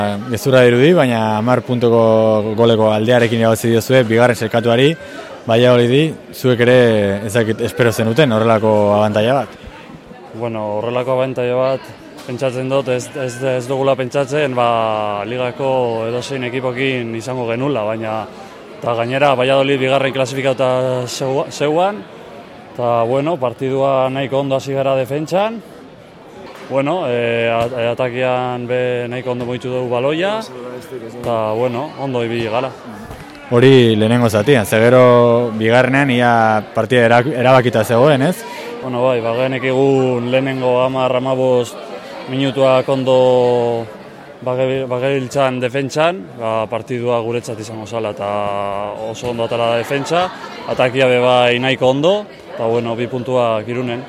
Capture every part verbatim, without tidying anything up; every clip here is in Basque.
Gezurra dirudi, baina hamar puntuko goleko aldearekin irabazi diozue, bigarren selkatuari, Valladolidi, zuek ere ezakit espero zenuten horrelako abantaila bat? Bueno, horrelako abantaila bat, pentsatzen dut, ez, ez, ez dugula pentsatzen, ba, ligako edozein ekipokin izango genula, baina eta gainera Valladolid bigarren klasifikauta zeuan, eta bueno, partidua nahiko ondo hasi gara defentsan, bueno, e, atakian be nahiko ondo moitu dugu baloia, eta bueno, ondo ibili gara. Hori lehenengo zatian, zegero bigarrenean ia partida erabakita zegoen, ez? Bueno, bai, bagenek egun lehenengo hamar hamabost minutuak ondo bageriltzan defentsan, ba, partidua guretzat izango zala eta oso ondo atara da defentsa, atakia be bai nahiko ondo, eta bueno, bi puntuak Irunen.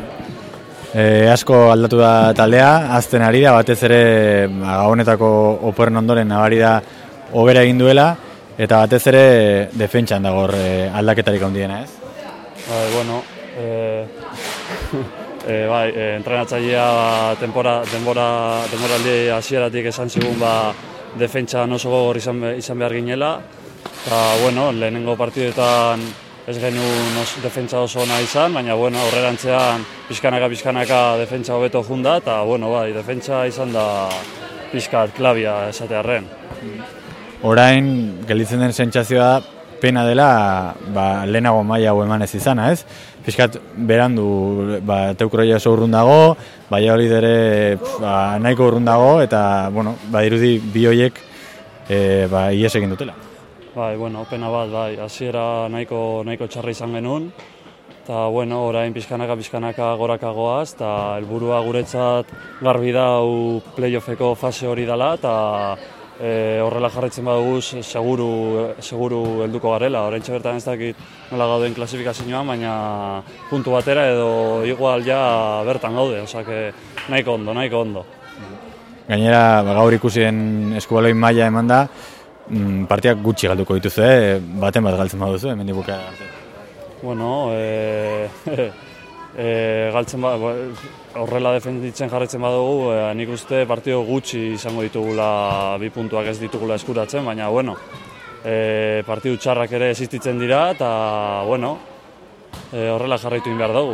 E, asko aldatu da taldea, azten ari da, batez ere gabonetako oporren ondoren nabari da hobera egin duela, eta batez ere defentsan dago e, aldaketarik handiena, ez? Bai, bueno, e, e, bai, e, entrenatzailea denbora denbora denboraldi hasieratik esan zigun ba defentsan oso gogor izan, izan behar ginela, eta bueno, lehenengo partiduetan ez genuen defentsa oso ona izan, baina bueno, aurrerantzean pixkanaka pixkanaka defentsa hobeto junda, eta bueno, bai, defentsa izan da pixkat klabia esatearren. Orain, gelditzen den sentsazioa pena dela ba, lehenago maila hau emanez izana, ez? Piskat berandu ba, Teukroia oso urrun dago, Valladolid ere ba, nahiko urrun dago, eta bueno, badirudi bi horiek e, ba, ihes egin dutela. Bai, bueno, pena bat, bai, hasiera nahiko, nahiko txarra izan genuen, eta bueno, orain pixkanaka pixkanaka gorakagoaz, eta helburua guretzat garbi dau playoffeko fase hori dela, eta E, horrela jarraitzen badugu seguru, seguru helduko garela. Oraintxe bertan ez dakit nola gauden klasifikazioan, baina puntu batera edo igual ja bertan gaude, osea nahiko ondo, nahiko ondo. Gainera, gaur ikusien eskubaloin maila eman da, partiak gutxi galduko dituzu, eh? Baten bat galtzen baduzu, hemendik bukaera arte. Bueno, e, e, galtzen ba, horrela defenditzen jarraitzen badugu, e, nik uste partido gutxi izango ditugula, bi puntuak ez ditugula eskuratzen, baina bueno, e, partidu txarrak ere existitzen dira, eta bueno, e, horrela jarraitu behar dugu.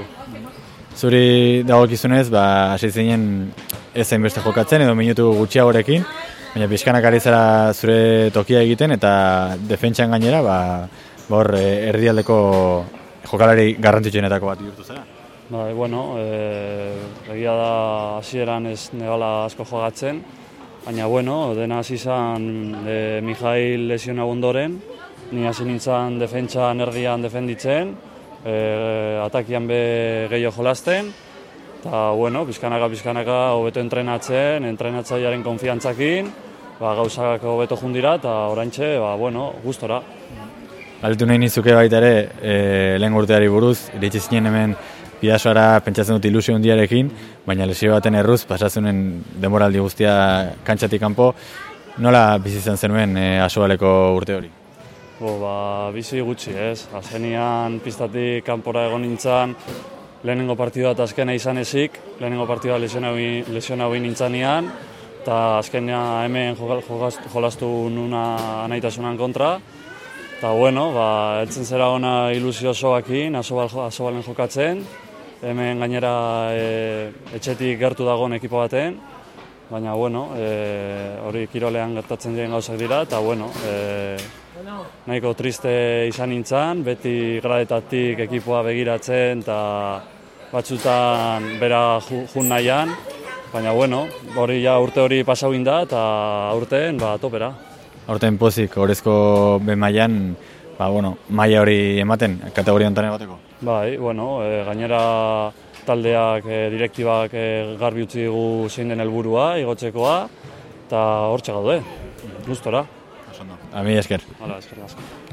Zuri dagokizunez, ba, hasi zinen ez hainbeste jokatzen edo minutu gutxiagorekin, baina pixkanak ari zara zure tokia egiten, eta defentsan gainera, ba, hor erdialdeko jokalari garrantzitsuenetako bat bihurtu zara. Bai, bueno, e, egia da hasieran ez negala asko jogatzen, baina bueno, dena hasi izan e, Mijail lesiona ondoren, ni hasi nintzen defentsan erdian defenditzen, e, atakian be gehiago jolasten, eta bueno, pizkanaka pizkanaka hobeto entrenatzen, entrenatzailearen konfiantzakin, ba, gauzak hobeto jundira, eta oraintxe, ba, bueno, gustora. Galdetu nahi nizuke baita ere, e, lehen urteari buruz, iritsi zinen hemen Bidasoara pentsatzen dut ilusio hundiarekin, baina lesio baten erruz, pasazunen denboraldi guztia kantxatik kanpo, nola bizi izan zenuen e, Asobaleko urte hori? Bo, ba, bizi gutxi, ez? Azkenian piztatik kanpora egon nintzen, lehenengo partidua eta azkena izan ezik, lehenengo partidua lesiona hori nintzanean, eta azkena hemen jolastu nuna naitasunan kontra, eta bueno, ba, eltzen zera ona ilusio osoakin, Asobalen jokatzen, hemen gainera e, etxetik gertu dagoen ekipo baten, baina bueno, e, hori kirolean gertatzen diren gauzak dira, eta bueno, e, nahiko triste izan nintzen, beti gradetatik ekipoa begiratzen, eta batzutan bera jun nahian, baina bueno, hori ja urte hori pasau da, eta urteen ba, topera. Aurten pozik, horrezko be mailan, ba, bueno, maila hori ematen, kategoria honetan egoteko? Bai, bueno, e, gainera taldeak, e, direktibak e, garbi utzi digu zein den helburua, igotzekoa, eta hortxe gaude, gustora. Ami esker. Hala, esker asko.